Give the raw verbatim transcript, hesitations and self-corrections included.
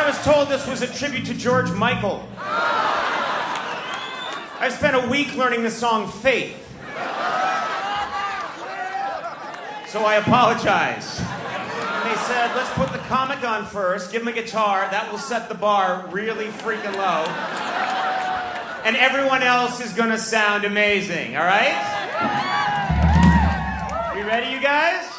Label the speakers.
Speaker 1: was told this was a tribute to George Michael. I spent a week learning the song Faith. So I apologize. And they said, let's put the comic on first, give him a guitar, that will set the bar really freaking low. And everyone else is gonna sound amazing, all right? You ready, you guys?